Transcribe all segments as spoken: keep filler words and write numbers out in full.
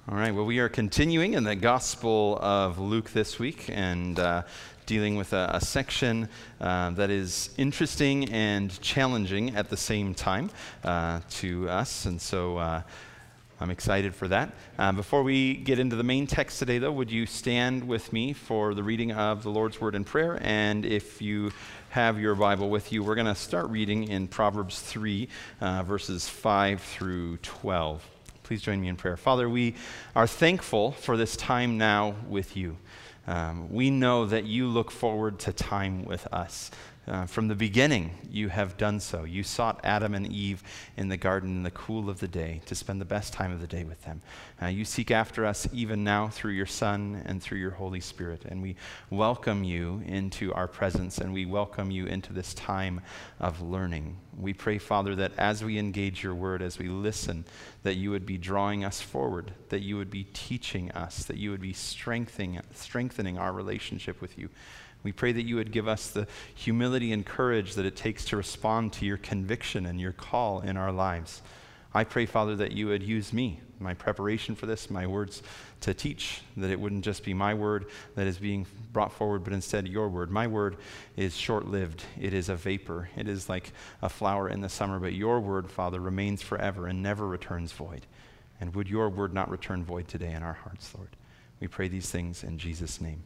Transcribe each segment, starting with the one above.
All right, well, we are continuing in the Gospel of Luke this week and uh, dealing with a, a section uh, that is interesting and challenging at the same time uh, to us. And so uh, I'm excited for that. Uh, before we get into the main text today, though, would you stand with me for the reading of the Lord's Word and prayer? And if you have your Bible with you, we're going to start reading in Proverbs three, uh, verses five through twelve. Please join me in prayer. Father, we are thankful for this time now with you. Um, we know that you look forward to time with us. Uh, from the beginning, you have done so. You sought Adam and Eve in the garden in the cool of the day to spend the best time of the day with them. Uh, you seek after us even now through your Son and through your Holy Spirit. And we welcome you into our presence, and we welcome you into this time of learning. We pray, Father, that as we engage your word, as we listen, that you would be drawing us forward, that you would be teaching us, that you would be strengthening, strengthening our relationship with you. We pray that you would give us the humility and courage that it takes to respond to your conviction and your call in our lives. I pray, Father, that you would use me, my preparation for this, my words to teach, that it wouldn't just be my word that is being brought forward, but instead your word. My word is short-lived. It is a vapor. It is like a flower in the summer, but your word, Father, remains forever and never returns void. And would your word not return void today in our hearts, Lord? We pray these things in Jesus' name.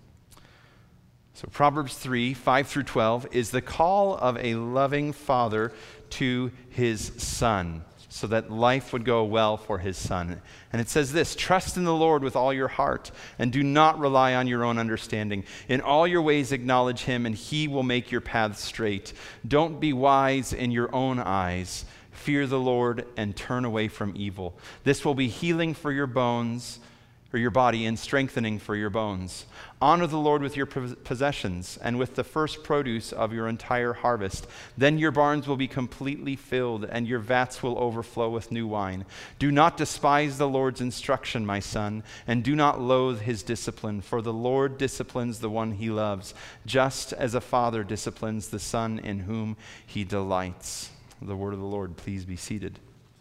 So Proverbs three, five through twelve is the call of a loving father to his son, so that life would go well for his son. And it says this: trust in the Lord with all your heart, and do not rely on your own understanding. In all your ways acknowledge him, and he will make your paths straight. Don't be wise in your own eyes. Fear the Lord and turn away from evil. This will be healing for your bones, or your body, and strengthening for your bones. Honor the Lord with your possessions and with the first produce of your entire harvest. Then your barns will be completely filled, and your vats will overflow with new wine. Do not despise the Lord's instruction, my son, and do not loathe his discipline, for the Lord disciplines the one he loves, just as a father disciplines the son in whom he delights. The word of the Lord. Please be seated.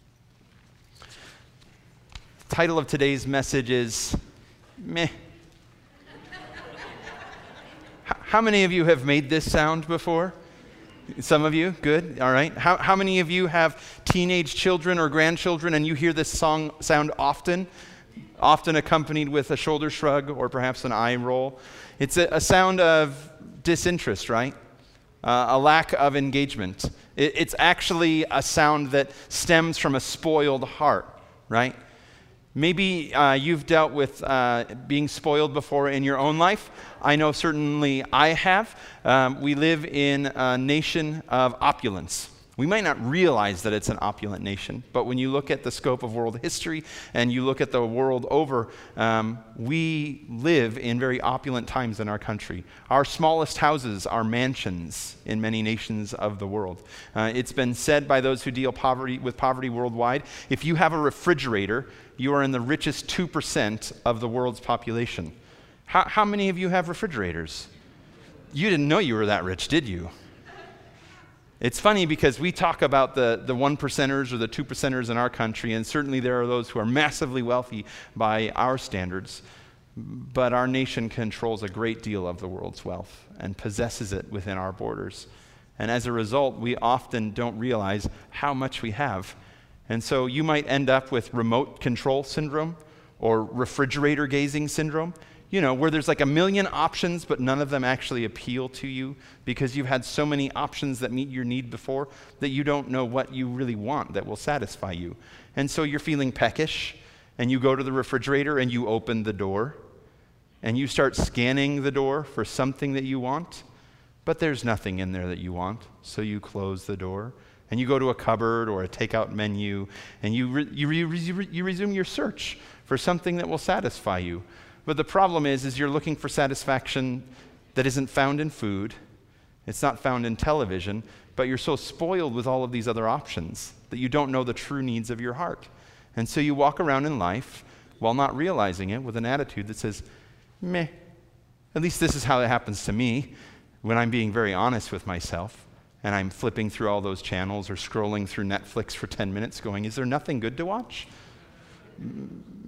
The title of today's message is meh. How many of you have made this sound before? Some of you? Good. All right. How, how many of you have teenage children or grandchildren and you hear this song sound often? Often accompanied with a shoulder shrug or perhaps an eye roll. It's a, a sound of disinterest, right? Uh, a lack of engagement. It, it's actually a sound that stems from a spoiled heart, right? Maybe uh, you've dealt with uh, being spoiled before in your own life. I know certainly I have. Um, we live in a nation of opulence. We might not realize that it's an opulent nation, but when you look at the scope of world history and you look at the world over, um, we live in very opulent times in our country. Our smallest houses are mansions in many nations of the world. Uh, it's been said by those who deal poverty with poverty worldwide, if you have a refrigerator, you are in the richest two percent of the world's population. How, how many of you have refrigerators? You didn't know you were that rich, did you? It's funny because we talk about the, the one percenters or the two percenters in our country, and certainly there are those who are massively wealthy by our standards, but our nation controls a great deal of the world's wealth and possesses it within our borders. And as a result, we often don't realize how much we have. And so you might end up with remote control syndrome or refrigerator gazing syndrome, you know, where there's like a million options, but none of them actually appeal to you because you've had so many options that meet your need before that you don't know what you really want that will satisfy you. And so you're feeling peckish, and you go to the refrigerator and you open the door, and you start scanning the door for something that you want, but there's nothing in there that you want, so you close the door. And you go to a cupboard or a takeout menu, and you, re- you, re- you resume your search for something that will satisfy you. But the problem is, is you're looking for satisfaction that isn't found in food. It's not found in television, but you're so spoiled with all of these other options that you don't know the true needs of your heart. And so you walk around in life while not realizing it with an attitude that says, meh. At least this is how it happens to me when I'm being very honest with myself. And I'm flipping through all those channels or scrolling through Netflix for ten minutes going, is there nothing good to watch?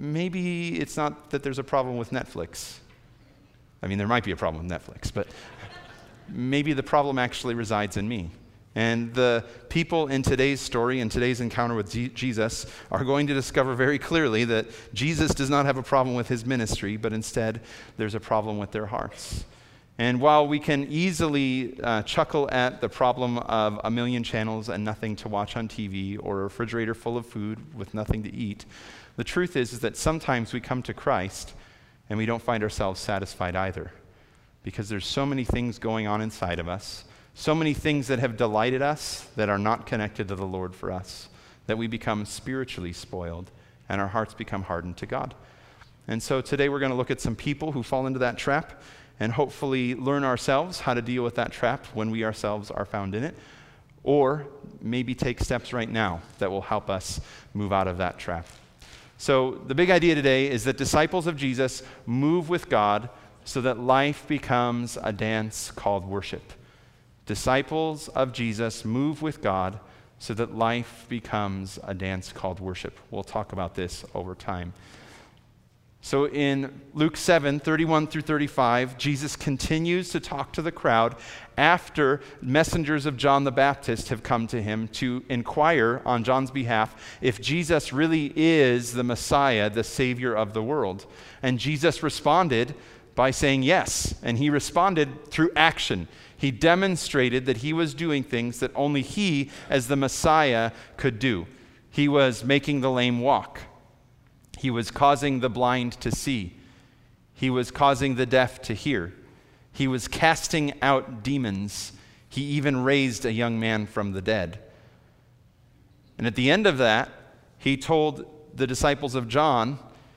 maybe it's not that there's a problem with Netflix. I mean, there might be a problem with Netflix, but maybe the problem actually resides in me. And the people in today's story, in today's encounter with G- Jesus, are going to discover very clearly that Jesus does not have a problem with his ministry, but instead there's a problem with their hearts. And while we can easily uh, chuckle at the problem of a million channels and nothing to watch on T V, or a refrigerator full of food with nothing to eat, the truth is, is that sometimes we come to Christ and we don't find ourselves satisfied either, because there's so many things going on inside of us, so many things that have delighted us that are not connected to the Lord for us, that we become spiritually spoiled and our hearts become hardened to God. And so today we're going to look at some people who fall into that trap and hopefully learn ourselves how to deal with that trap when we ourselves are found in it, or maybe take steps right now that will help us move out of that trap. So the big idea today is that disciples of Jesus move with God so that life becomes a dance called worship. Disciples of Jesus move with God so that life becomes a dance called worship. We'll talk about this over time. So in Luke seven, thirty-one through thirty-five, Jesus continues to talk to the crowd after messengers of John the Baptist have come to him to inquire on John's behalf if Jesus really is the Messiah, the Savior of the world. And Jesus responded by saying yes, and he responded through action. He demonstrated that he was doing things that only he, as the Messiah, could do. He was making the lame walk. He was causing the blind to see. He was causing the deaf to hear. He was casting out demons. He even raised a young man from the dead. And at the end of that, he told the disciples of John,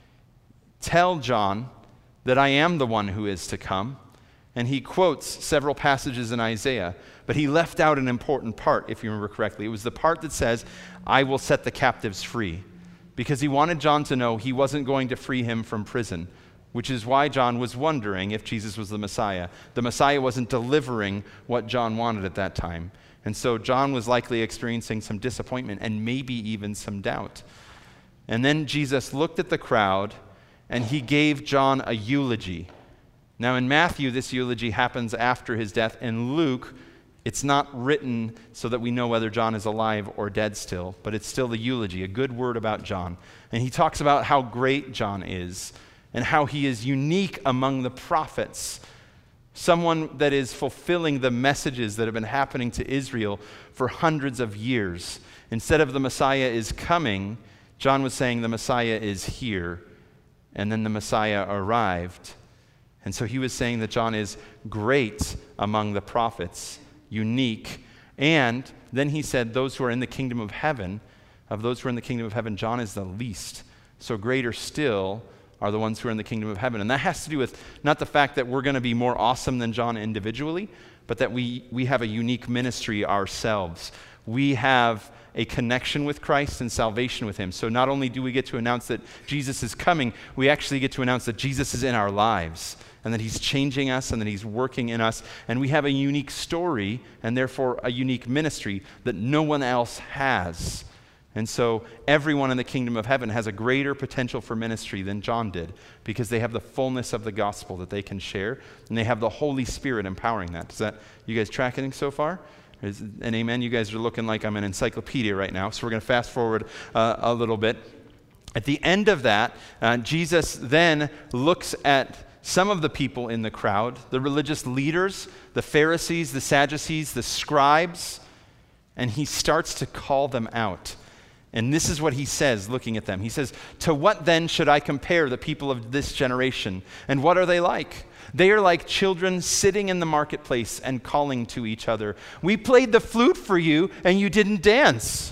"Tell John that I am the one who is to come." And he quotes several passages in Isaiah, but he left out an important part, if you remember correctly. It was the part that says, "I will set the captives free," because he wanted John to know he wasn't going to free him from prison, which is why John was wondering if Jesus was the Messiah. The Messiah wasn't delivering what John wanted at that time. And so John was likely experiencing some disappointment and maybe even some doubt. And then Jesus looked at the crowd and he gave John a eulogy. Now in Matthew, this eulogy happens after his death. In Luke, it's not written so that we know whether John is alive or dead still, but it's still the eulogy, a good word about John. And he talks about how great John is and how he is unique among the prophets, someone that is fulfilling the messages that have been happening to Israel for hundreds of years. Instead of the Messiah is coming, John was saying the Messiah is here, and then the Messiah arrived. And so he was saying that John is great among the prophets, unique. And then he said, those who are in the kingdom of heaven, of those who are in the kingdom of heaven, John is the least. So greater still are the ones who are in the kingdom of heaven. And that has to do with not the fact that we're going to be more awesome than John individually, but that we, we have a unique ministry ourselves. We have a connection with Christ and salvation with him. So not only do we get to announce that Jesus is coming, we actually get to announce that Jesus is in our lives, and that he's changing us, and that he's working in us. And we have a unique story, and therefore a unique ministry that no one else has. And so everyone in the kingdom of heaven has a greater potential for ministry than John did, because they have the fullness of the gospel that they can share, and they have the Holy Spirit empowering that. Is that, you guys tracking so far? Is, and amen, you guys are looking like I'm an encyclopedia right now, so we're going to fast forward uh, a little bit. At the end of that, uh, Jesus then looks at some of the people in the crowd, the religious leaders, the Pharisees, the Sadducees, the scribes, and he starts to call them out. And this is what he says, looking at them. He says, "To what then should I compare the people of this generation? And what are they like? They are like children sitting in the marketplace and calling to each other. We played the flute for you, and you didn't dance.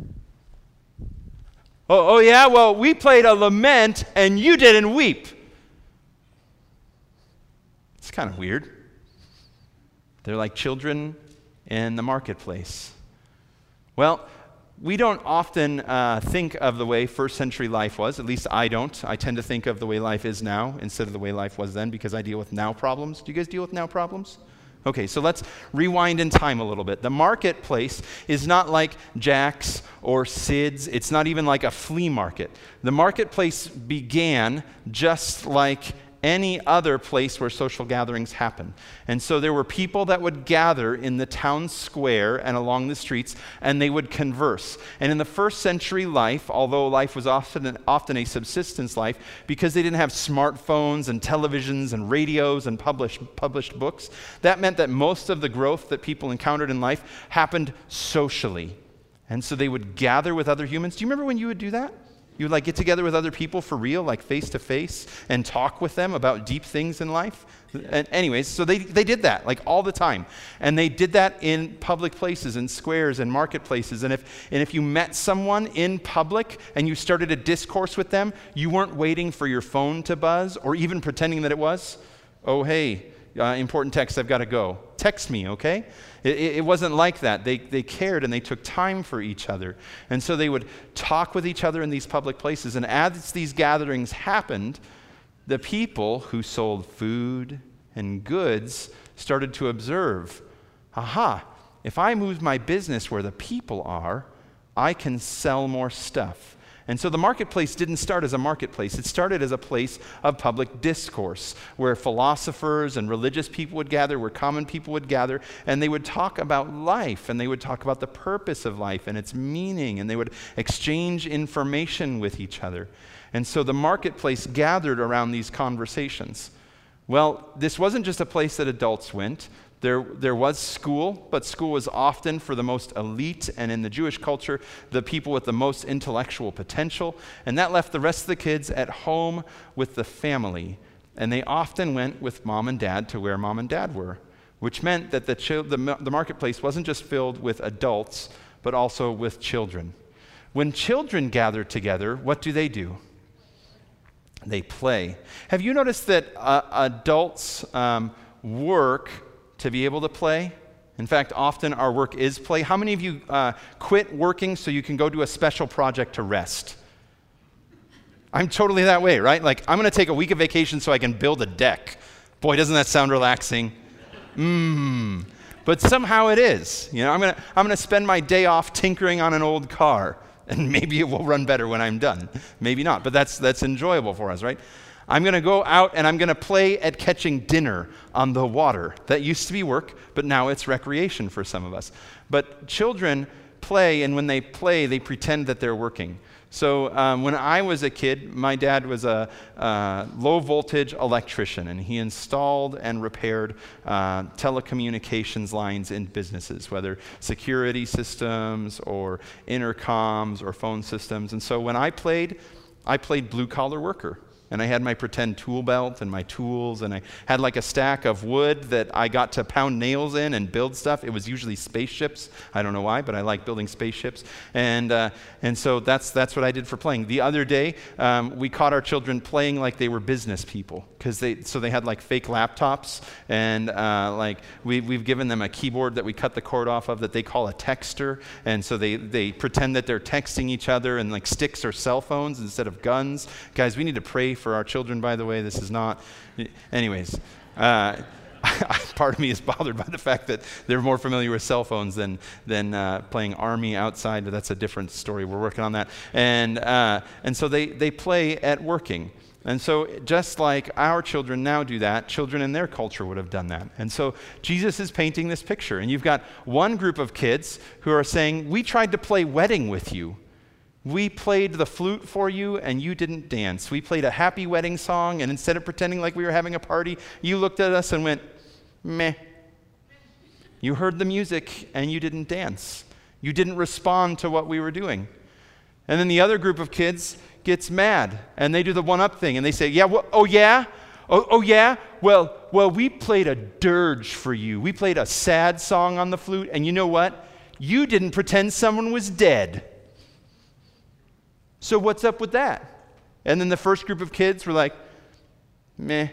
Oh, oh yeah? Well, we played a lament, and you didn't weep." It's kind of weird. They're like children in the marketplace. Well, we don't often uh, think of the way first century life was. At least I don't. I tend to think of the way life is now instead of the way life was then, because I deal with now problems. Do you guys deal with now problems? Okay, so let's rewind in time a little bit. The marketplace is not like Jack's or Sid's. It's not even like a flea market. The marketplace began just like any other place where social gatherings happen. And so there were people that would gather in the town square and along the streets, and they would converse. And in the first century life, although life was often, often a subsistence life, because they didn't have smartphones and televisions and radios and published, published books, that meant that most of the growth that people encountered in life happened socially. And so they would gather with other humans. Do you remember when you would do that? You would like get together with other people for real, like face to face, and talk with them about deep things in life. And anyways, so they, they did that like all the time. And they did that in public places, in squares and marketplaces. And if, and if you met someone in public and you started a discourse with them, you weren't waiting for your phone to buzz or even pretending that it was. Oh, hey, uh, important text, I've got to go. Text me, okay? It, it wasn't like that. They, they cared and they took time for each other. And so they would talk with each other in these public places. And as these gatherings happened, the people who sold food and goods started to observe, aha, if I move my business where the people are, I can sell more stuff. And so the marketplace didn't start as a marketplace. It started as a place of public discourse where philosophers and religious people would gather, where common people would gather, and they would talk about life, and they would talk about the purpose of life and its meaning, and they would exchange information with each other. And so the marketplace gathered around these conversations. Well, this wasn't just a place that adults went. There, there was school, but school was often for the most elite, and in the Jewish culture, the people with the most intellectual potential. And that left the rest of the kids at home with the family. And they often went with mom and dad to where mom and dad were, which meant that the, chi- the, the marketplace wasn't just filled with adults, but also with children. When children gather together, what do they do? They play. Have you noticed that uh, adults um, work to be able to play? In fact, often our work is play. How many of you uh, quit working so you can go do a special project to rest? I'm totally that way, right? Like, I'm going to take a week of vacation so I can build a deck. Boy, doesn't that sound relaxing? Mmm. But somehow it is. You know, I'm going to I'm going to spend my day off tinkering on an old car, and maybe it will run better when I'm done. Maybe not, but that's that's enjoyable for us, right? I'm going to go out and I'm going to play at catching dinner on the water. That used to be work, but now it's recreation for some of us. But children play, and when they play, they pretend that they're working. So um, when I was a kid, my dad was a uh, low-voltage electrician, and he installed and repaired uh, telecommunications lines in businesses, whether security systems or intercoms or phone systems. And so when I played, I played blue-collar worker. And I had my pretend tool belt and my tools, and I had like a stack of wood that I got to pound nails in and build stuff. It was usually spaceships. I don't know why, but I like building spaceships. And uh, and so that's that's what I did for playing. The other day, um, we caught our children playing like they were business people, because they so they had like fake laptops, and uh, like we we've given them a keyboard that we cut the cord off of that they call a texter, and so they they pretend that they're texting each other, and like sticks are cell phones instead of guns. Guys, we need to pray for our children, by the way. This is not, anyways, uh, part of me is bothered by the fact that they're more familiar with cell phones than than uh, playing Army outside, but that's a different story. We're working on that. And uh, and so they, they play at working. And so just like our children now do that, children in their culture would have done that. And so Jesus is painting this picture. And you've got one group of kids who are saying, we tried to play wedding with you. We played the flute for you, and you didn't dance. We played a happy wedding song, and instead of pretending like we were having a party, you looked at us and went, meh. You heard the music, and you didn't dance. You didn't respond to what we were doing. And then the other group of kids gets mad, and they do the one-up thing, and they say, yeah, well, oh yeah? Oh, oh yeah? Well, well, we played a dirge for you. We played a sad song on the flute, and you know what? You didn't pretend someone was dead. So what's up with that? And then the first group of kids were like, meh.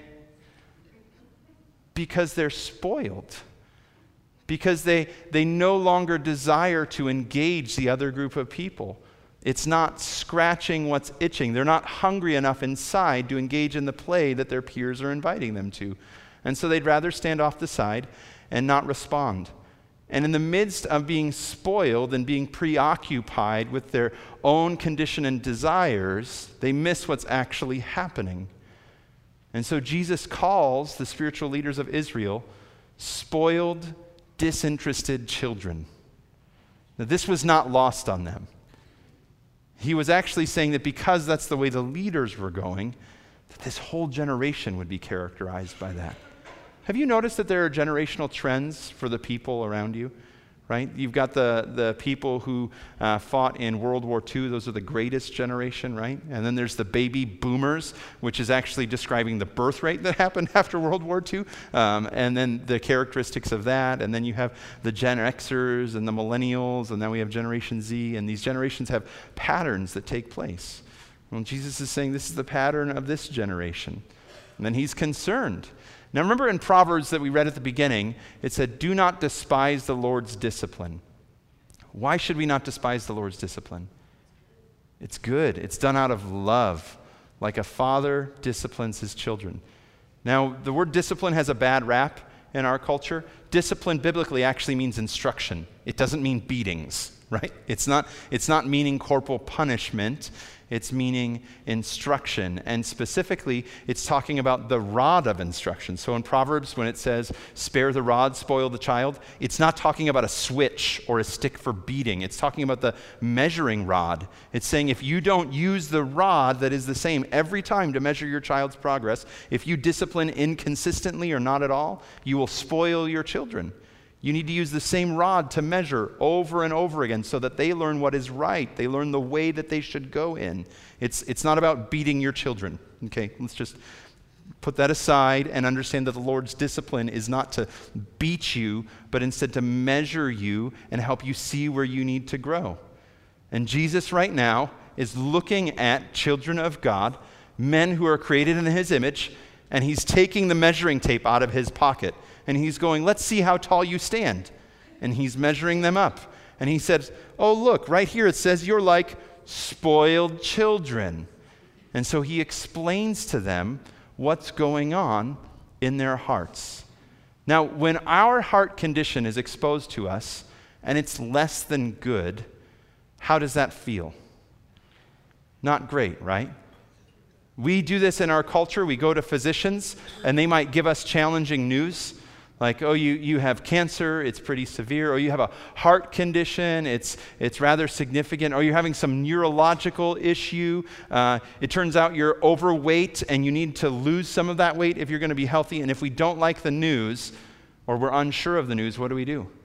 Because they're spoiled. Because they, they no longer desire to engage the other group of people. It's not scratching what's itching. They're not hungry enough inside to engage in the play that their peers are inviting them to. And so they'd rather stand off the side and not respond. And in the midst of being spoiled and being preoccupied with their own condition and desires, they miss what's actually happening. And so Jesus calls the spiritual leaders of Israel spoiled, disinterested children. Now, this was not lost on them. He was actually saying that because that's the way the leaders were going, that this whole generation would be characterized by that. Have you noticed that there are generational trends for the people around you? Right? You've got the, the people who uh, fought in World War Two. Those are the greatest generation, right? And then there's the baby boomers, which is actually describing the birth rate that happened after World War Two. Um, and then the characteristics of that. And then you have the Gen Xers and the millennials. And then we have Generation Z. And these generations have patterns that take place. Well, Jesus is saying this is the pattern of this generation. And then he's concerned. Now remember in Proverbs that we read at the beginning, it said, do not despise the Lord's discipline. Why should we not despise the Lord's discipline? It's good. It's done out of love, like a father disciplines his children. Now, the word discipline has a bad rap in our culture. Discipline biblically actually means instruction. It doesn't mean beatings, right? It's not, it's not meaning corporal punishment. It's meaning instruction. And specifically, it's talking about the rod of instruction. So in Proverbs, when it says, spare the rod, spoil the child, it's not talking about a switch or a stick for beating. It's talking about the measuring rod. It's saying if you don't use the rod that is the same every time to measure your child's progress, if you discipline inconsistently or not at all, you will spoil your children. You need to use the same rod to measure over and over again so that they learn what is right. They learn the way that they should go in. It's, it's not about beating your children. Okay, let's just put that aside and understand that the Lord's discipline is not to beat you, but instead to measure you and help you see where you need to grow. And Jesus right now is looking at children of God, men who are created in his image, and he's taking the measuring tape out of his pocket. And he's going, let's see how tall you stand. And he's measuring them up. And he says, oh, look, right here it says you're like spoiled children. And so he explains to them what's going on in their hearts. Now, when our heart condition is exposed to us and it's less than good, how does that feel? Not great, right? We do this in our culture. We go to physicians and they might give us challenging news. Like, oh, you, you have cancer, it's pretty severe. Or you have a heart condition, it's, it's rather significant. Or you're having some neurological issue. Uh, it turns out you're overweight and you need to lose some of that weight if you're going to be healthy. And if we don't like the news or we're unsure of the news, what do we do?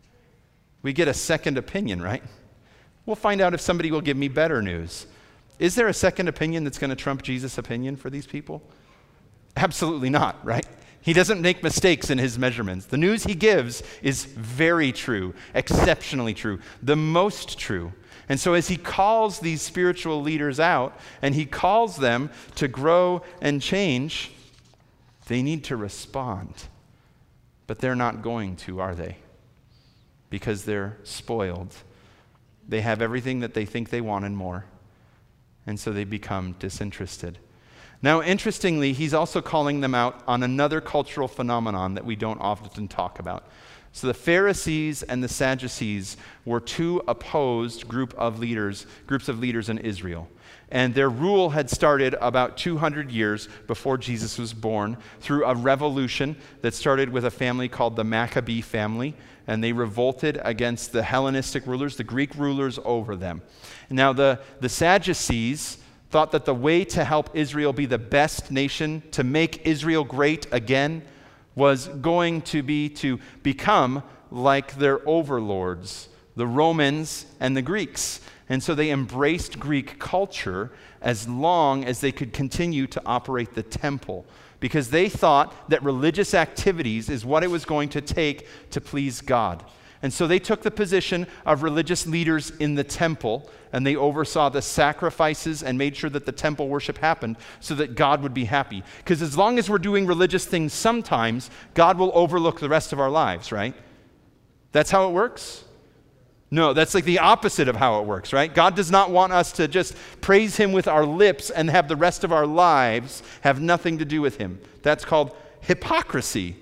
We get a second opinion, right? We'll find out if somebody will give me better news. Is there a second opinion that's going to trump Jesus' opinion for these people? Absolutely not, right? He doesn't make mistakes in his measurements. The news he gives is very true, exceptionally true, the most true. And so as he calls these spiritual leaders out and he calls them to grow and change, they need to respond. But they're not going to, are they? Because they're spoiled. They have everything that they think they want and more. And so they become disinterested. Now, interestingly, he's also calling them out on another cultural phenomenon that we don't often talk about. So the Pharisees and the Sadducees were two opposed group of leaders, groups of leaders in Israel. And their rule had started about two hundred years before Jesus was born through a revolution that started with a family called the Maccabee family. And they revolted against the Hellenistic rulers, the Greek rulers over them. Now, the, the Sadducees thought that the way to help Israel be the best nation, to make Israel great again, was going to be to become like their overlords, the Romans and the Greeks. And so they embraced Greek culture as long as they could continue to operate the temple, because they thought that religious activities is what it was going to take to please God. And so they took the position of religious leaders in the temple, and they oversaw the sacrifices and made sure that the temple worship happened so that God would be happy. Because as long as we're doing religious things sometimes, God will overlook the rest of our lives, right? That's how it works? No, that's like the opposite of how it works, right? God does not want us to just praise him with our lips and have the rest of our lives have nothing to do with him. That's called hypocrisy,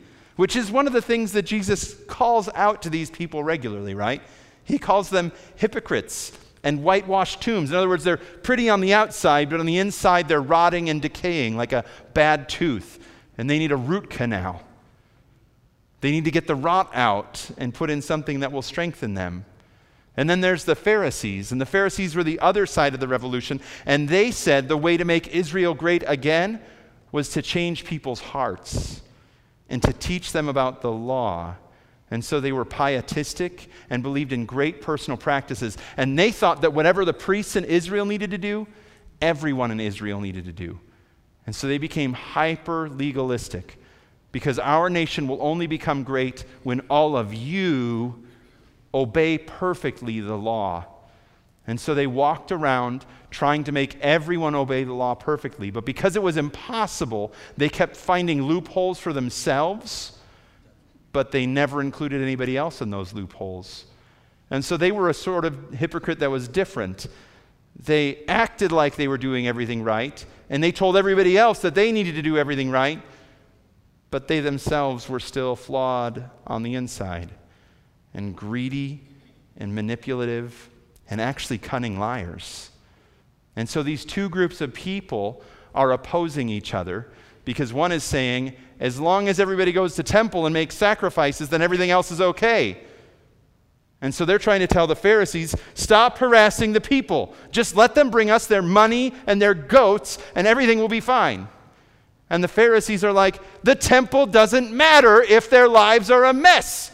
which is one of the things that Jesus calls out to these people regularly, right? He calls them hypocrites and whitewashed tombs. In other words, they're pretty on the outside, but on the inside they're rotting and decaying like a bad tooth, and they need a root canal. They need to get the rot out and put in something that will strengthen them. And then there's the Pharisees, and the Pharisees were the other side of the revolution, and they said the way to make Israel great again was to change people's hearts and to teach them about the law. And so they were pietistic and believed in great personal practices, and they thought that whatever the priests in Israel needed to do, everyone in Israel needed to do. And so they became hyper legalistic, because our nation will only become great when all of you obey perfectly the law. And so they walked around trying to make everyone obey the law perfectly. But because it was impossible, they kept finding loopholes for themselves, but they never included anybody else in those loopholes. And so they were a sort of hypocrite that was different. They acted like they were doing everything right, and they told everybody else that they needed to do everything right, but they themselves were still flawed on the inside, and greedy and manipulative and actually cunning liars. And so these two groups of people are opposing each other, because one is saying, as long as everybody goes to temple and makes sacrifices, then everything else is okay. And so they're trying to tell the Pharisees, stop harassing the people. Just let them bring us their money and their goats, and everything will be fine. And the Pharisees are like, the temple doesn't matter if their lives are a mess.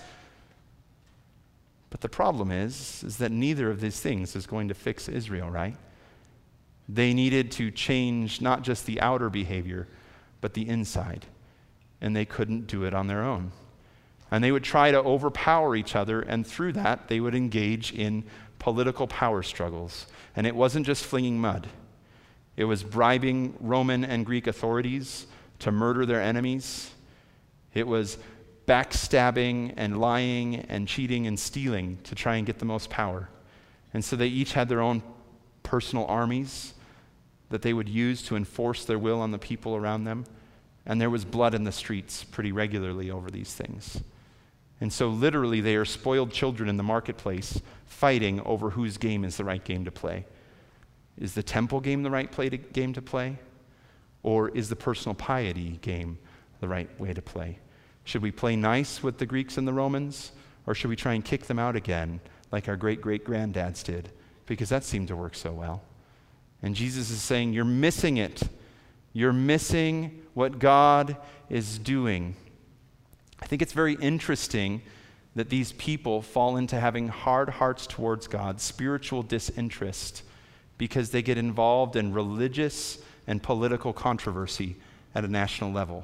But the problem is, is that neither of these things is going to fix Israel, right? They needed to change not just the outer behavior, but the inside. And they couldn't do it on their own. And they would try to overpower each other, and through that, they would engage in political power struggles. And it wasn't just flinging mud. It was bribing Roman and Greek authorities to murder their enemies. It was backstabbing and lying and cheating and stealing to try and get the most power. And so they each had their own personal armies that they would use to enforce their will on the people around them. And there was blood in the streets pretty regularly over these things. And so literally they are spoiled children in the marketplace fighting over whose game is the right game to play. Is the temple game the right play to, game to play? Or is the personal piety game the right way to play? Should we play nice with the Greeks and the Romans? Or should we try and kick them out again like our great-great-granddads did? Because that seemed to work so well. And Jesus is saying, you're missing it. You're missing what God is doing. I think it's very interesting that these people fall into having hard hearts towards God, spiritual disinterest, because they get involved in religious and political controversy at a national level.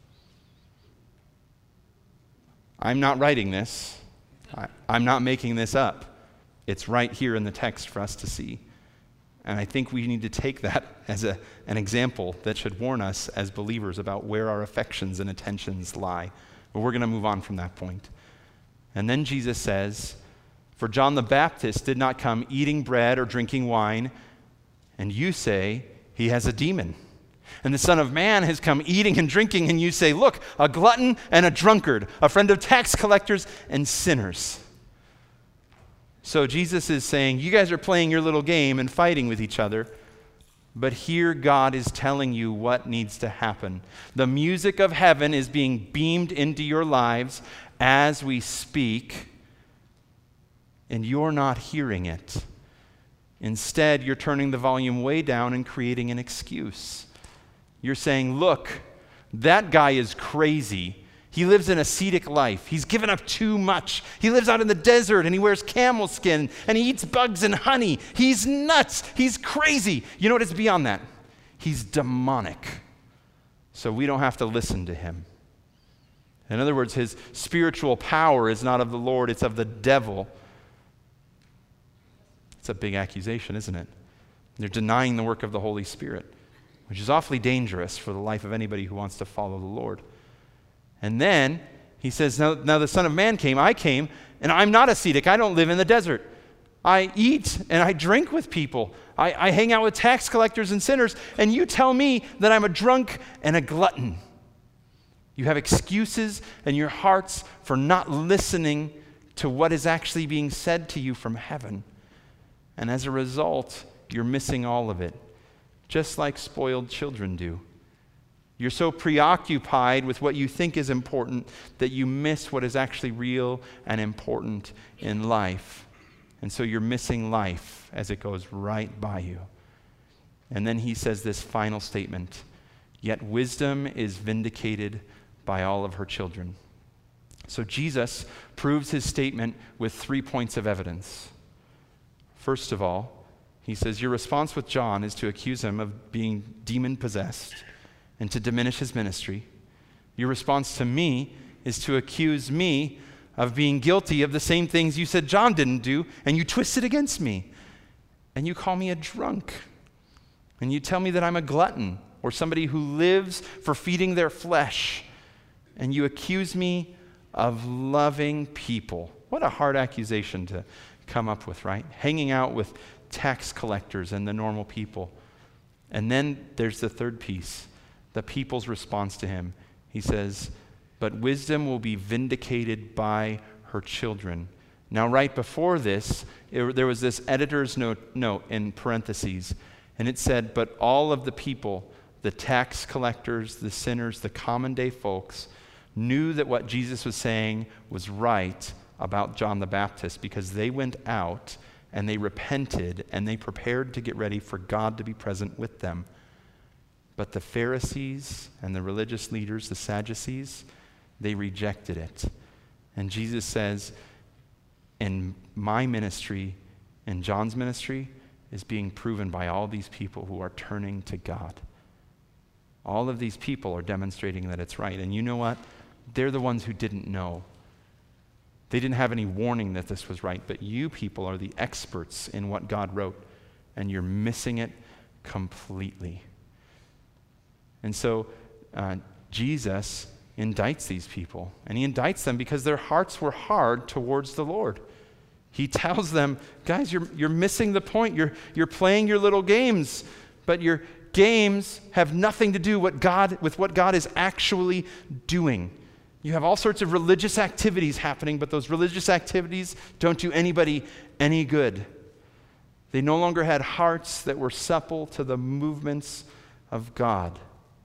I'm not writing this. I, I'm not making this up. It's right here in the text for us to see. And I think we need to take that as a, an example that should warn us as believers about where our affections and attentions lie. But we're going to move on from that point. And then Jesus says, for John the Baptist did not come eating bread or drinking wine, and you say he has a demon. And the Son of Man has come eating and drinking, and you say, look, a glutton and a drunkard, a friend of tax collectors and sinners. So Jesus is saying, you guys are playing your little game and fighting with each other, but here God is telling you what needs to happen. The music of heaven is being beamed into your lives as we speak, and you're not hearing it. Instead, you're turning the volume way down and creating an excuse. You're saying, look, that guy is crazy. He lives an ascetic life. He's given up too much. He lives out in the desert and he wears camel skin and he eats bugs and honey. He's nuts. He's crazy. You know what? It's beyond that. He's demonic. So we don't have to listen to him. In other words, his spiritual power is not of the Lord, it's of the devil. It's a big accusation, isn't it? They're denying the work of the Holy Spirit, which is awfully dangerous for the life of anybody who wants to follow the Lord. And then he says, now, now the Son of Man came, I came, and I'm not ascetic. I don't live in the desert. I eat and I drink with people. I, I hang out with tax collectors and sinners, and you tell me that I'm a drunk and a glutton. You have excuses in your hearts for not listening to what is actually being said to you from heaven. And as a result, you're missing all of it, just like spoiled children do. You're so preoccupied with what you think is important that you miss what is actually real and important in life. And so you're missing life as it goes right by you. And then he says this final statement, yet wisdom is vindicated by all of her children. So Jesus proves his statement with three points of evidence. First of all, he says, your response with John is to accuse him of being demon-possessed and to diminish his ministry. Your response to me is to accuse me of being guilty of the same things you said John didn't do, and you twist it against me. And you call me a drunk. And you tell me that I'm a glutton or somebody who lives for feeding their flesh. And you accuse me of loving people. What a hard accusation to come up with, right? Hanging out with tax collectors and the normal people. And then there's the third piece, the people's response to him. He says, but wisdom will be vindicated by her children. Now, right before this, it, there was this editor's note, note in parentheses, and it said, but all of the people, the tax collectors, the sinners, the common day folks, knew that what Jesus was saying was right about John the Baptist because they went out and they repented and they prepared to get ready for God to be present with them. But the Pharisees and the religious leaders, the Sadducees, they rejected it. And Jesus says, in my ministry, in John's ministry, is being proven by all these people who are turning to God. All of these people are demonstrating that it's right. And you know what? They're the ones who didn't know. They didn't have any warning that this was right, but you people are the experts in what God wrote, and you're missing it completely. And so uh, Jesus indicts these people, and he indicts them because their hearts were hard towards the Lord. He tells them, guys, you're, you're missing the point. You're, you're playing your little games, but your games have nothing to do what God, with what God is actually doing. You have all sorts of religious activities happening, but those religious activities don't do anybody any good. They no longer had hearts that were supple to the movements of God.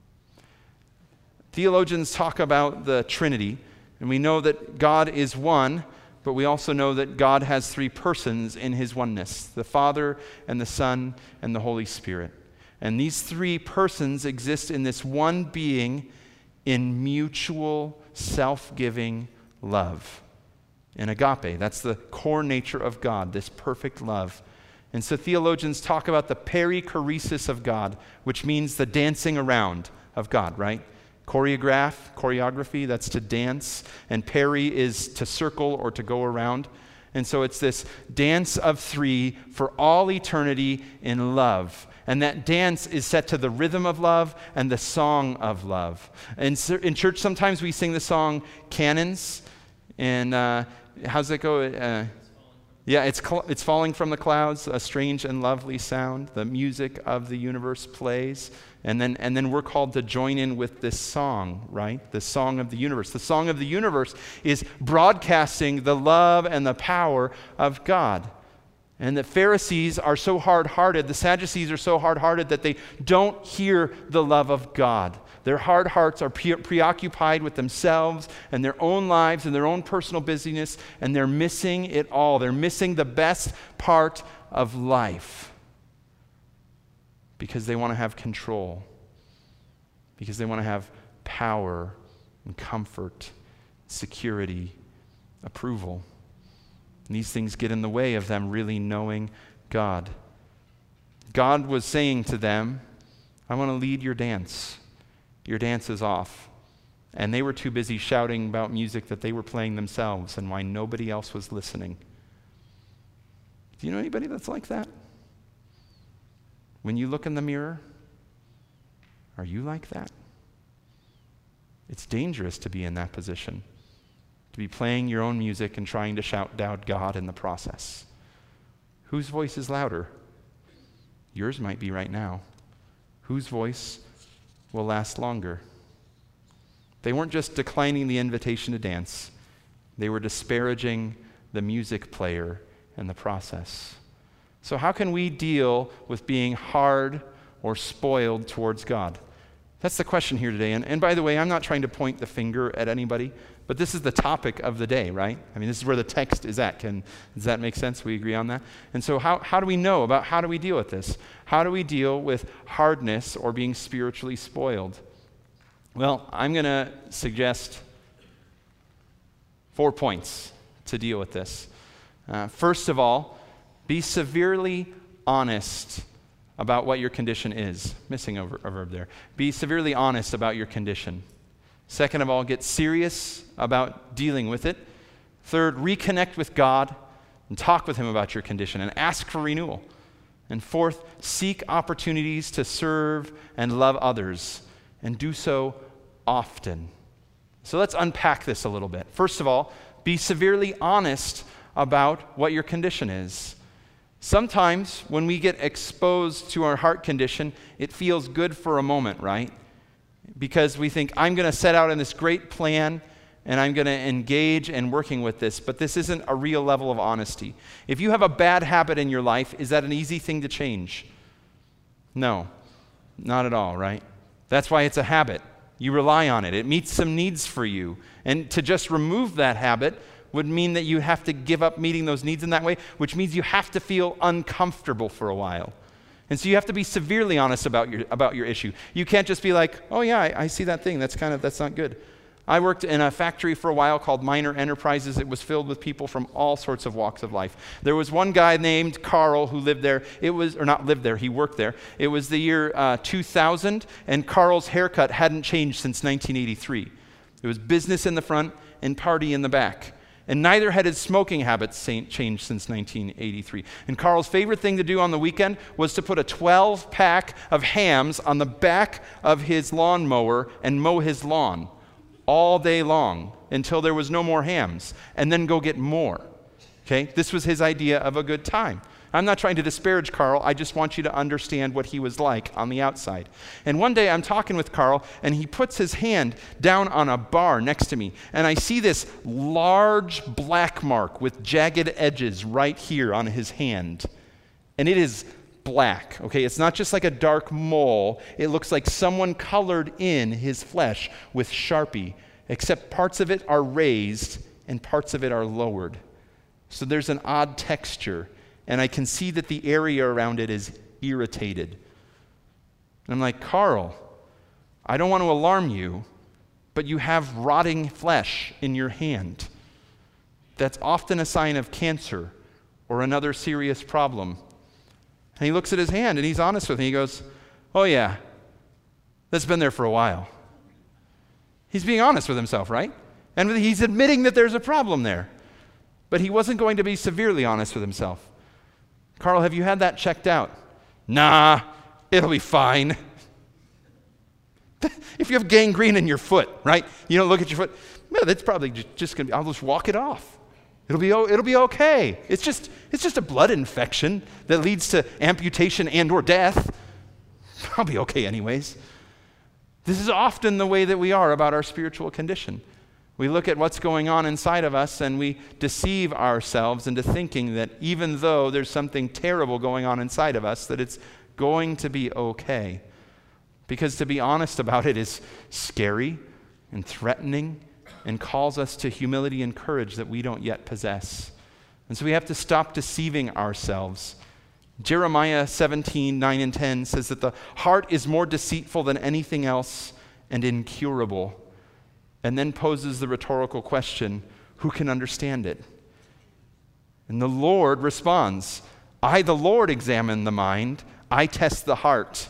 Theologians talk about the Trinity, and we know that God is one, but we also know that God has three persons in his oneness, the Father and the Son and the Holy Spirit. And these three persons exist in this one being in mutual, self-giving love. In agape, that's the core nature of God, this perfect love. And so theologians talk about the perichoresis of God, which means the dancing around of God, right? Choreograph, choreography, that's to dance, and peri is to circle or to go around. And so it's this dance of three for all eternity in love. And that dance is set to the rhythm of love and the song of love. And in church, sometimes we sing the song Canons. And uh, how's it go? Uh, yeah, it's cl- it's falling from the clouds, a strange and lovely sound. The music of the universe plays. And then, and then we're called to join in with this song, right? The song of the universe. The song of the universe is broadcasting the love and the power of God. And the Pharisees are so hard-hearted, the Sadducees are so hard-hearted that they don't hear the love of God. Their hard hearts are pre- preoccupied with themselves and their own lives and their own personal busyness, and they're missing it all. They're missing the best part of life because they want to have control, because they want to have power and comfort, security, approval. And these things get in the way of them really knowing God. God was saying to them, I want to lead your dance. Your dance is off. And they were too busy shouting about music that they were playing themselves and why nobody else was listening. Do you know anybody that's like that? When you look in the mirror, are you like that? It's dangerous to be in that position. To be playing your own music and trying to shout down God in the process. Whose voice is louder? Yours might be right now. Whose voice will last longer? They weren't just declining the invitation to dance. They were disparaging the music player in the process. So how can we deal with being hard or spoiled towards God? That's the question here today. And, and by the way, I'm not trying to point the finger at anybody, but this is the topic of the day, right? I mean, this is where the text is at. Can, does that make sense? We agree on that? And so how, how do we know about how do we deal with this? How do we deal with hardness or being spiritually spoiled? Well, I'm going to suggest four points to deal with this. Uh, first of all, be severely honest about what your condition is. Missing a, ver- a verb there. Be severely honest about your condition. Second of all, get serious about dealing with it. Third, reconnect with God and talk with him about your condition and ask for renewal. And fourth, seek opportunities to serve and love others and do so often. So let's unpack this a little bit. First of all, be severely honest about what your condition is. Sometimes when we get exposed to our heart condition, it feels good for a moment, right? Because we think, I'm going to set out on this great plan and I'm going to engage in working with this, but this isn't a real level of honesty. If you have a bad habit in your life, is that an easy thing to change? No, not at all, right? That's why it's a habit. You rely on it. It meets some needs for you. And to just remove that habit would mean that you have to give up meeting those needs in that way, which means you have to feel uncomfortable for a while. And so you have to be severely honest about your about your issue. You can't just be like, oh yeah, I, I see that thing. That's kind of, that's not good. I worked in a factory for a while called Minor Enterprises. It was filled with people from all sorts of walks of life. There was one guy named Carl who lived there. It was, or not lived there, he worked there. It was the year uh, two thousand, and Carl's haircut hadn't changed since nineteen eighty-three. It was business in the front and party in the back. And neither had his smoking habits changed since nineteen eighty-three. And Carl's favorite thing to do on the weekend was to put a twelve pack of hams on the back of his lawnmower and mow his lawn all day long until there was no more hams, and then go get more. Okay? This was his idea of a good time. I'm not trying to disparage Carl. I just want you to understand what he was like on the outside. And one day I'm talking with Carl, and he puts his hand down on a bar next to me, and I see this large black mark with jagged edges right here on his hand. And it is black, okay? It's not just like a dark mole. It looks like someone colored in his flesh with Sharpie, except parts of it are raised and parts of it are lowered. So there's an odd texture. And I can see that the area around it is irritated. And I'm like, Carl, I don't want to alarm you, but you have rotting flesh in your hand. That's often a sign of cancer or another serious problem. And he looks at his hand and he's honest with me. He goes, oh yeah, that's been there for a while. He's being honest with himself, right? And he's admitting that there's a problem there. But he wasn't going to be severely honest with himself. Carl, have you had that checked out? Nah, it'll be fine. If you have gangrene in your foot, right? You don't look at your foot. No, that's probably just going to be, I'll just walk it off. It'll be, it'll be okay. It's just, it's just a blood infection that leads to amputation and or death. I'll be okay anyways. This is often the way that we are about our spiritual condition. We look at what's going on inside of us and we deceive ourselves into thinking that even though there's something terrible going on inside of us, that it's going to be okay. Because to be honest about it is scary and threatening and calls us to humility and courage that we don't yet possess. And so we have to stop deceiving ourselves. Jeremiah seventeen, nine and ten says that the heart is more deceitful than anything else and incurable. And then poses the rhetorical question, who can understand it? And the Lord responds, I, the Lord, examine the mind. I test the heart.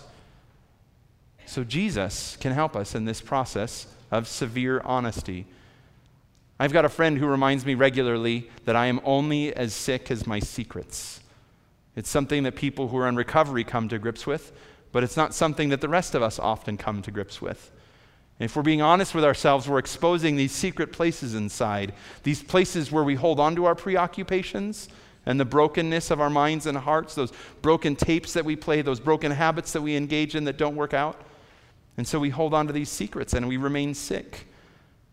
So Jesus can help us in this process of severe honesty. I've got a friend who reminds me regularly that I am only as sick as my secrets. It's something that people who are in recovery come to grips with, but it's not something that the rest of us often come to grips with. If we're being honest with ourselves, we're exposing these secret places inside, these places where we hold on to our preoccupations and the brokenness of our minds and hearts, those broken tapes that we play, those broken habits that we engage in that don't work out. And so we hold on to these secrets and we remain sick.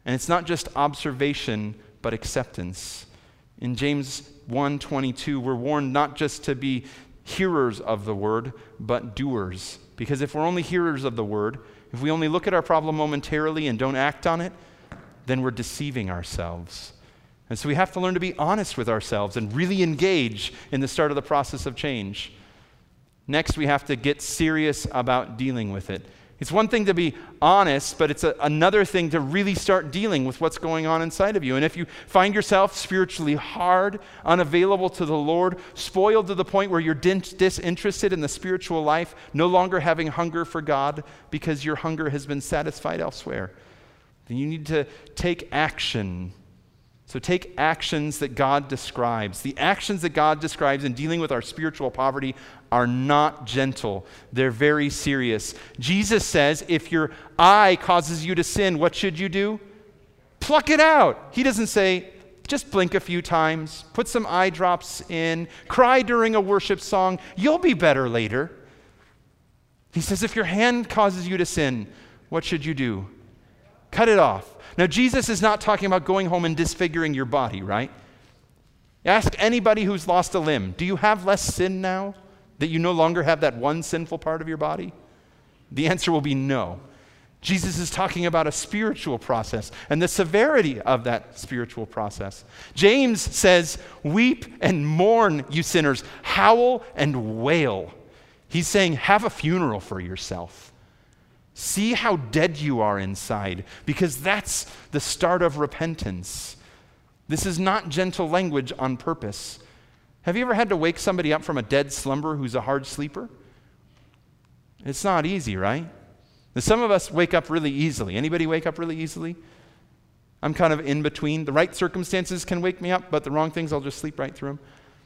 And it's not just observation, but acceptance. In James one twenty-two, we're warned not just to be hearers of the word, but doers. Because if we're only hearers of the word, if we only look at our problem momentarily and don't act on it, then we're deceiving ourselves. And so we have to learn to be honest with ourselves and really engage in the start of the process of change. Next, we have to get serious about dealing with it. It's one thing to be honest, but it's a, another thing to really start dealing with what's going on inside of you. And if you find yourself spiritually hard, unavailable to the Lord, spoiled to the point where you're dis- disinterested in the spiritual life, no longer having hunger for God because your hunger has been satisfied elsewhere, then you need to take action. So take actions that God describes. The actions that God describes in dealing with our spiritual poverty are not gentle. They're very serious. Jesus says, if your eye causes you to sin, what should you do? Pluck it out. He doesn't say, just blink a few times, put some eye drops in, cry during a worship song, you'll be better later. He says, if your hand causes you to sin, what should you do? Cut it off. Now, Jesus is not talking about going home and disfiguring your body, right? Ask anybody who's lost a limb, do you have less sin now that you no longer have that one sinful part of your body? The answer will be no. Jesus is talking about a spiritual process and the severity of that spiritual process. James says, weep and mourn, you sinners, howl and wail. He's saying, have a funeral for yourself. See how dead you are inside, because that's the start of repentance. This is not gentle language on purpose. Have you ever had to wake somebody up from a dead slumber who's a hard sleeper? It's not easy, right? Now, some of us wake up really easily. Anybody wake up really easily? I'm kind of in between. The right circumstances can wake me up, but the wrong things, I'll just sleep right through them.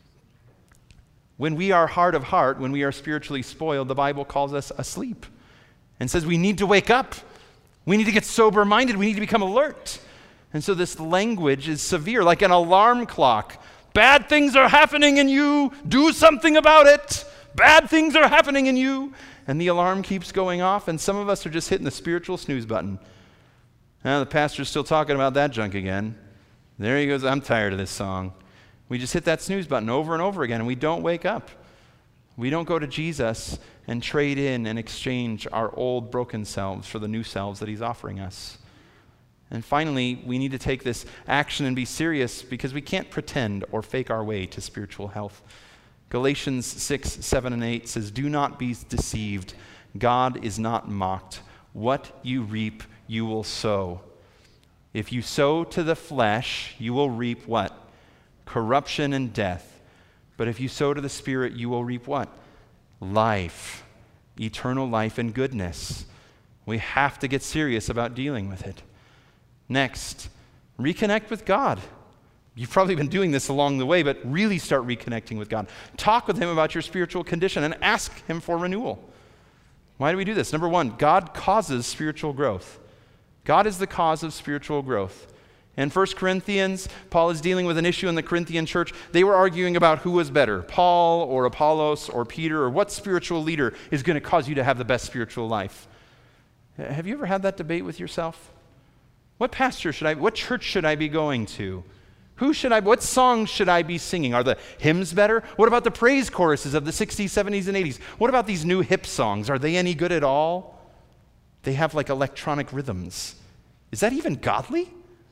When we are hard of heart, when we are spiritually spoiled, the Bible calls us asleep and says we need to wake up. We need to get sober-minded. We need to become alert. And so this language is severe, like an alarm clock. Bad things are happening in you. Do something about it. Bad things are happening in you. And the alarm keeps going off, and some of us are just hitting the spiritual snooze button. Now the pastor's still talking about that junk again. There he goes, I'm tired of this song. We just hit that snooze button over and over again, and we don't wake up. We don't go to Jesus and trade in and exchange our old broken selves for the new selves that he's offering us. And finally, we need to take this action and be serious because we can't pretend or fake our way to spiritual health. Galatians six, seven, and eight says, do not be deceived. God is not mocked. What you reap, you will sow. If you sow to the flesh, you will reap what? Corruption and death. But if you sow to the Spirit, you will reap what? Life, eternal life and goodness. We have to get serious about dealing with it. Next, reconnect with God. You've probably been doing this along the way, but really start reconnecting with God. Talk with him about your spiritual condition and ask him for renewal. Why do we do this? Number one, God causes spiritual growth. God is the cause of spiritual growth. In First Corinthians, Paul is dealing with an issue in the Corinthian church. They were arguing about who was better, Paul or Apollos or Peter, or what spiritual leader is going to cause you to have the best spiritual life. Have you ever had that debate with yourself? What pastor should I, what church should I be going to? Who should I, what songs should I be singing? Are the hymns better? What about the praise choruses of the sixties, seventies, and eighties? What about these new hip songs? Are they any good at all? They have like electronic rhythms. Is that even godly?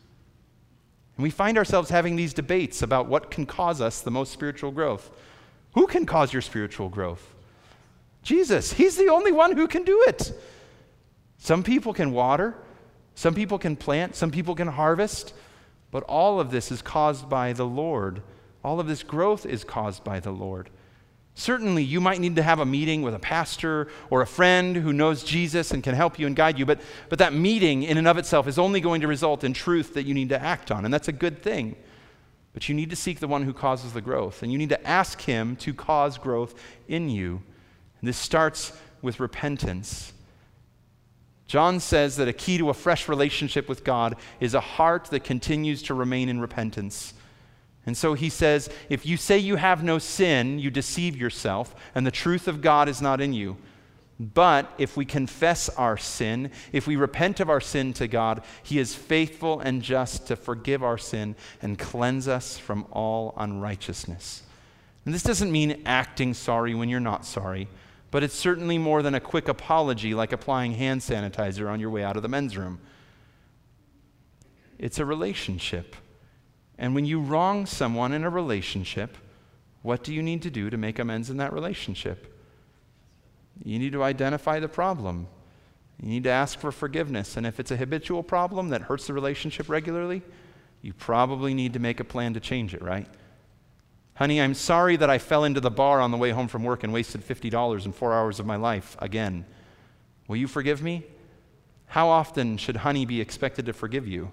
And we find ourselves having these debates about what can cause us the most spiritual growth. Who can cause your spiritual growth? Jesus. He's the only one who can do it. Some people can water. Some people can plant. Some people can harvest. But all of this is caused by the Lord. All of this growth is caused by the Lord. Certainly, you might need to have a meeting with a pastor or a friend who knows Jesus and can help you and guide you, but, but that meeting in and of itself is only going to result in truth that you need to act on, and that's a good thing. But you need to seek the one who causes the growth, and you need to ask him to cause growth in you. And this starts with repentance. John says that a key to a fresh relationship with God is a heart that continues to remain in repentance. And so he says, if you say you have no sin, you deceive yourself, and the truth of God is not in you. But if we confess our sin, if we repent of our sin to God, he is faithful and just to forgive our sin and cleanse us from all unrighteousness. And this doesn't mean acting sorry when you're not sorry, but it's certainly more than a quick apology like applying hand sanitizer on your way out of the men's room. It's a relationship. And when you wrong someone in a relationship, what do you need to do to make amends in that relationship? You need to identify the problem. You need to ask for forgiveness. And if it's a habitual problem that hurts the relationship regularly, you probably need to make a plan to change it, right? Honey, I'm sorry that I fell into the bar on the way home from work and wasted fifty dollars in four hours of my life again. Will you forgive me? How often should honey be expected to forgive you?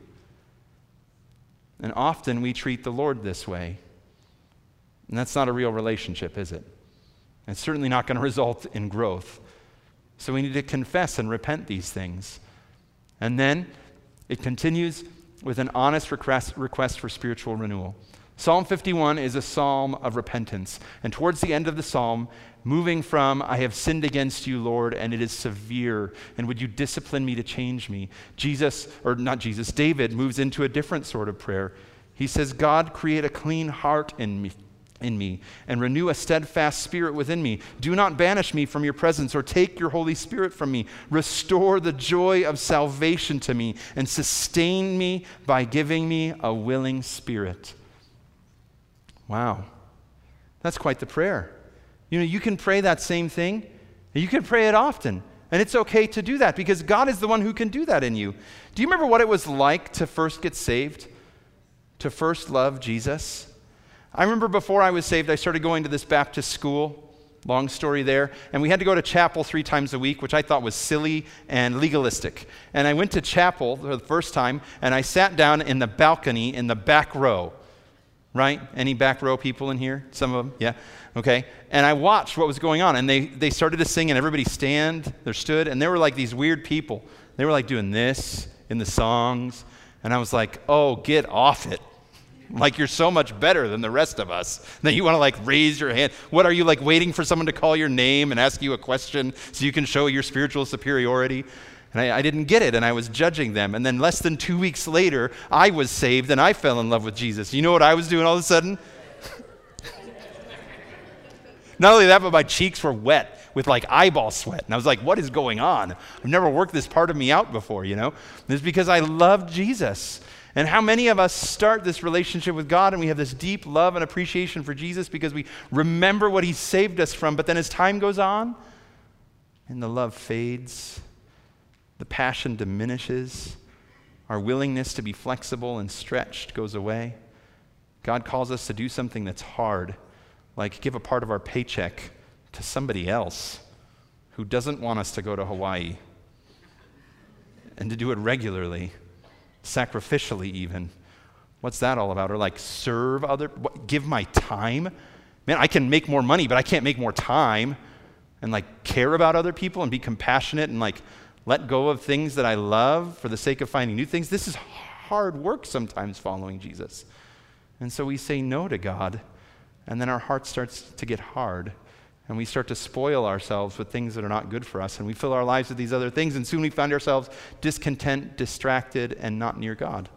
And often we treat the Lord this way. And that's not a real relationship, is it? It's certainly not going to result in growth. So we need to confess and repent these things. And then it continues with an honest request, request for spiritual renewal. Psalm fifty-one is a psalm of repentance. And towards the end of the psalm, moving from, I have sinned against you, Lord, and it is severe, and would you discipline me to change me? Jesus, or not Jesus, David moves into a different sort of prayer. He says, God, create a clean heart in me. in me, and renew a steadfast spirit within me. Do not banish me from your presence or take your Holy Spirit from me. Restore the joy of salvation to me and sustain me by giving me a willing spirit. Wow. That's quite the prayer. You know, you can pray that same thing, and you can pray it often, and it's okay to do that because God is the one who can do that in you. Do you remember what it was like to first get saved? To first love Jesus? I remember before I was saved, I started going to this Baptist school, long story there, and we had to go to chapel three times a week, which I thought was silly and legalistic. And I went to chapel for the first time, and I sat down in the balcony in the back row, right? Any back row people in here? Some of them? Yeah? Okay. And I watched what was going on, and they, they started to sing, and everybody stand, they stood, and there were like these weird people. They were like doing this in the songs, and I was like, oh, get off it. Like you're so much better than the rest of us that you want to like raise your hand. What are you like waiting for someone to call your name and ask you a question so you can show your spiritual superiority? And I, I didn't get it, and I was judging them. And then less than two weeks later, I was saved and I fell in love with Jesus. You know what I was doing all of a sudden? Not only that, but my cheeks were wet with like eyeball sweat. And I was like, what is going on? I've never worked this part of me out before, you know? It's because I loved Jesus. And how many of us start this relationship with God and we have this deep love and appreciation for Jesus because we remember what he saved us from, but then as time goes on and the love fades, the passion diminishes, our willingness to be flexible and stretched goes away. God calls us to do something that's hard, like give a part of our paycheck to somebody else who doesn't want us to go to Hawaii, and to do it regularly. Sacrificially even. What's that all about? Or like serve other, what, give my time? Man, I can make more money, but I can't make more time and like care about other people and be compassionate and like let go of things that I love for the sake of finding new things. This is hard work sometimes following Jesus. And so we say no to God, and then our heart starts to get hard. And we start to spoil ourselves with things that are not good for us. And we fill our lives with these other things. And soon we find ourselves discontent, distracted, and not near God.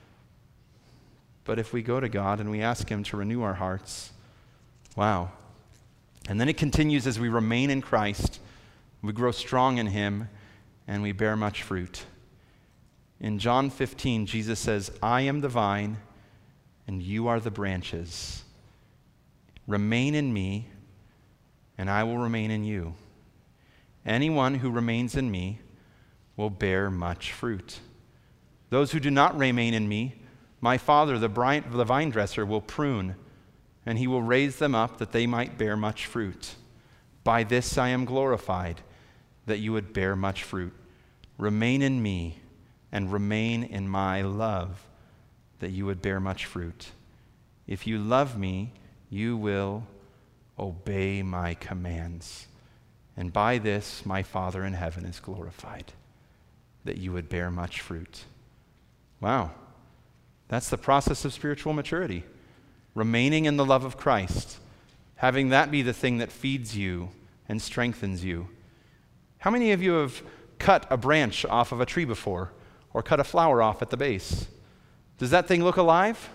But if we go to God and we ask him to renew our hearts, wow. And then it continues as we remain in Christ, we grow strong in him, and we bear much fruit. In John fifteen, Jesus says, I am the vine, and you are the branches. Remain in me, and I will remain in you. Anyone who remains in me will bear much fruit. Those who do not remain in me, my Father, the vine dresser, will prune, and he will raise them up that they might bear much fruit. By this I am glorified, that you would bear much fruit. Remain in me, and remain in my love, that you would bear much fruit. If you love me, you will obey my commands. And by this, my Father in heaven is glorified, that you would bear much fruit. Wow. That's the process of spiritual maturity. Remaining in the love of Christ. Having that be the thing that feeds you and strengthens you. How many of you have cut a branch off of a tree before, or cut a flower off at the base? Does that thing look alive?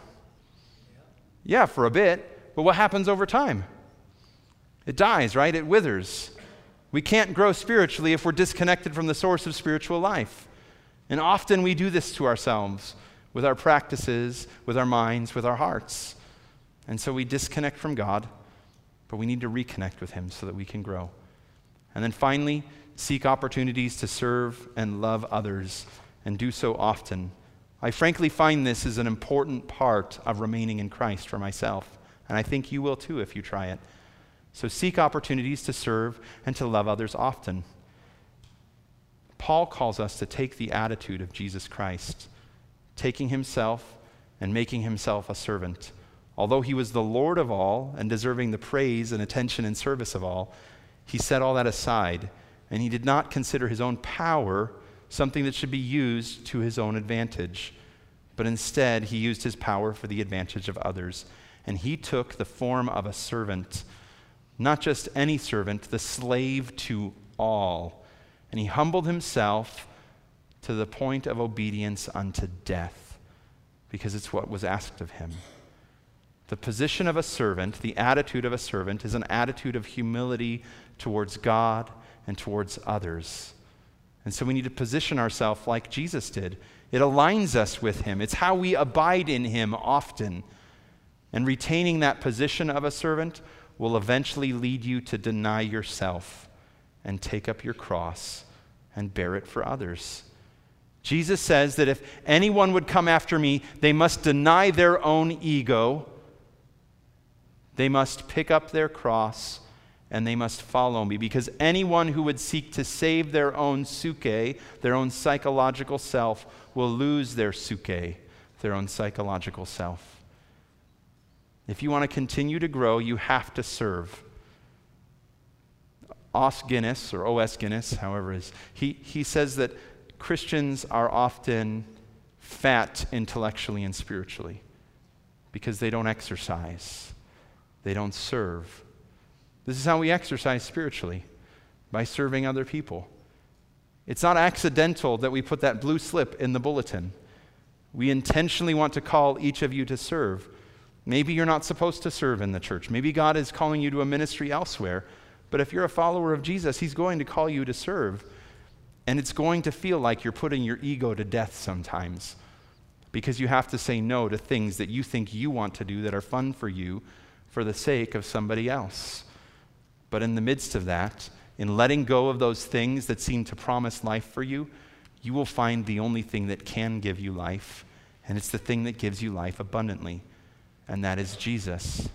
Yeah, for a bit, but what happens over time? It dies, right? It withers. We can't grow spiritually if we're disconnected from the source of spiritual life. And often we do this to ourselves with our practices, with our minds, with our hearts. And so we disconnect from God, but we need to reconnect with Him so that we can grow. And then finally, seek opportunities to serve and love others, and do so often. I frankly find this is an important part of remaining in Christ for myself, and I think you will too if you try it. So seek opportunities to serve and to love others often. Paul calls us to take the attitude of Jesus Christ, taking himself and making himself a servant. Although he was the Lord of all and deserving the praise and attention and service of all, he set all that aside, and he did not consider his own power something that should be used to his own advantage, but instead he used his power for the advantage of others. And he took the form of a servant, not just any servant, the slave to all. And he humbled himself to the point of obedience unto death, because it's what was asked of him. The position of a servant, the attitude of a servant, is an attitude of humility towards God and towards others. And so we need to position ourselves like Jesus did. It aligns us with him. It's how we abide in him often. And retaining that position of a servant will eventually lead you to deny yourself and take up your cross and bear it for others. Jesus says that if anyone would come after me, they must deny their own ego, they must pick up their cross, and they must follow me. Because anyone who would seek to save their own suke, their own psychological self, will lose their suke, their own psychological self. If you want to continue to grow, you have to serve. Os Guinness, or O S Guinness, however it is, he, he says that Christians are often fat intellectually and spiritually because they don't exercise. They don't serve. This is how we exercise spiritually, by serving other people. It's not accidental that we put that blue slip in the bulletin. We intentionally want to call each of you to serve. Maybe you're not supposed to serve in the church. Maybe God is calling you to a ministry elsewhere. But if you're a follower of Jesus, he's going to call you to serve. And it's going to feel like you're putting your ego to death sometimes, because you have to say no to things that you think you want to do that are fun for you for the sake of somebody else. But in the midst of that, in letting go of those things that seem to promise life for you, you will find the only thing that can give you life, and it's the thing that gives you life abundantly, and that is Jesus.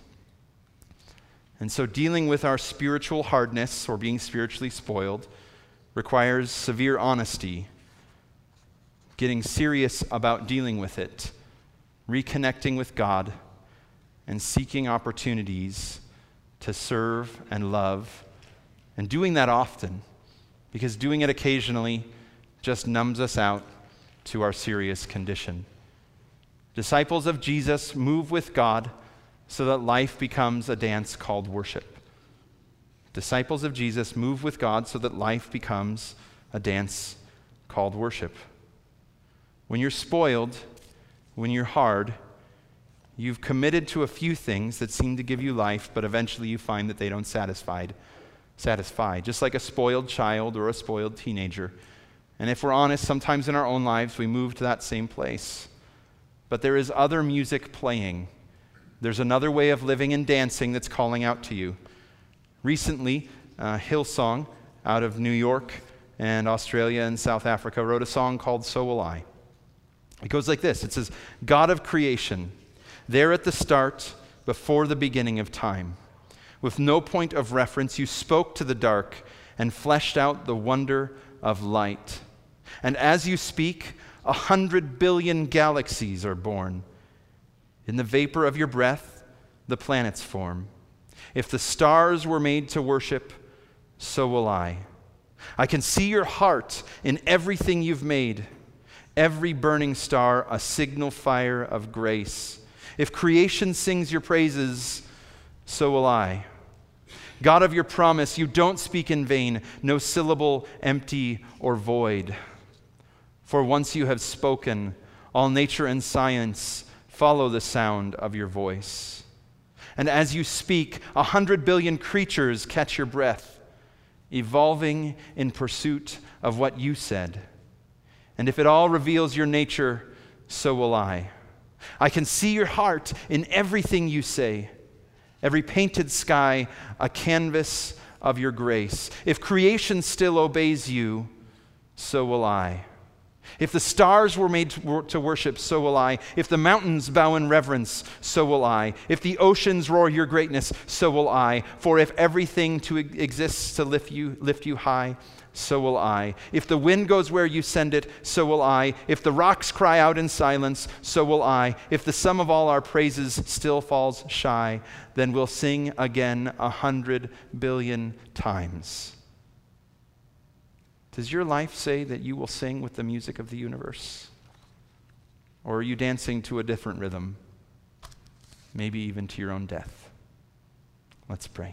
And so dealing with our spiritual hardness, or being spiritually spoiled, requires severe honesty, getting serious about dealing with it, reconnecting with God, and seeking opportunities to serve and love, and doing that often, because doing it occasionally just numbs us out to our serious condition. Disciples of Jesus move with God so that life becomes a dance called worship. Disciples of Jesus move with God so that life becomes a dance called worship. When you're spoiled, when you're hard, you've committed to a few things that seem to give you life, but eventually you find that they don't satisfy. Satisfy, just like a spoiled child or a spoiled teenager. And if we're honest, sometimes in our own lives we move to that same place. But there is other music playing. There's another way of living and dancing that's calling out to you. Recently, uh, Hillsong out of New York and Australia and South Africa wrote a song called So Will I. It goes like this. It says, God of creation, there at the start, before the beginning of time, with no point of reference, you spoke to the dark and fleshed out the wonder of light. And as you speak, a hundred billion galaxies are born. In the vapor of your breath, the planets form. If the stars were made to worship, so will I. I can see your heart in everything you've made. Every burning star, a signal fire of grace. If creation sings your praises, so will I. God of your promise, you don't speak in vain, no syllable empty or void. For once you have spoken, all nature and science follow the sound of your voice. And as you speak, a hundred billion creatures catch your breath, evolving in pursuit of what you said. And if it all reveals your nature, so will I. I can see your heart in everything you say. Every painted sky, a canvas of your grace. If creation still obeys you, so will I. If the stars were made to worship, so will I. If the mountains bow in reverence, so will I. If the oceans roar your greatness, so will I. For if everything to exists to lift you, lift you high, so will I. If the wind goes where you send it, so will I. If the rocks cry out in silence, so will I. If the sum of all our praises still falls shy, then we'll sing again a hundred billion times. Does your life say that you will sing with the music of the universe? Or are you dancing to a different rhythm, maybe even to your own death? Let's pray.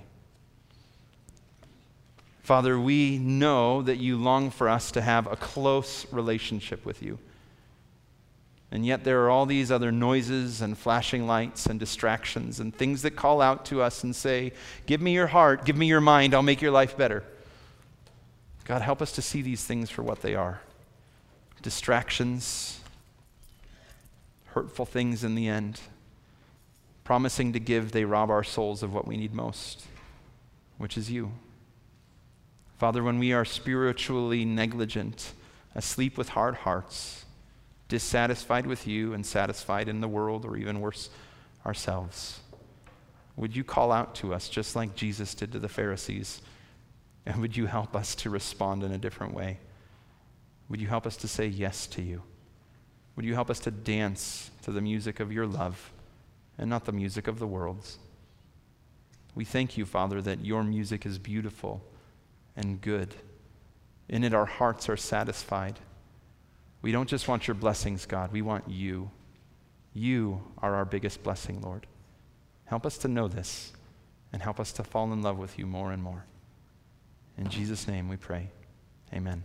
Father, we know that you long for us to have a close relationship with you. And yet there are all these other noises and flashing lights and distractions and things that call out to us and say, give me your heart, give me your mind, I'll make your life better. God, help us to see these things for what they are. Distractions, hurtful things in the end. Promising to give, they rob our souls of what we need most, which is you. Father, when we are spiritually negligent, asleep with hard hearts, dissatisfied with you and satisfied in the world, or even worse, ourselves, would you call out to us just like Jesus did to the Pharisees? And would you help us to respond in a different way? Would you help us to say yes to you? Would you help us to dance to the music of your love and not the music of the world's? We thank you, Father, that your music is beautiful and good. In it, our hearts are satisfied. We don't just want your blessings, God. We want you. You are our biggest blessing, Lord. Help us to know this and help us to fall in love with you more and more. In Jesus' name we pray. Amen.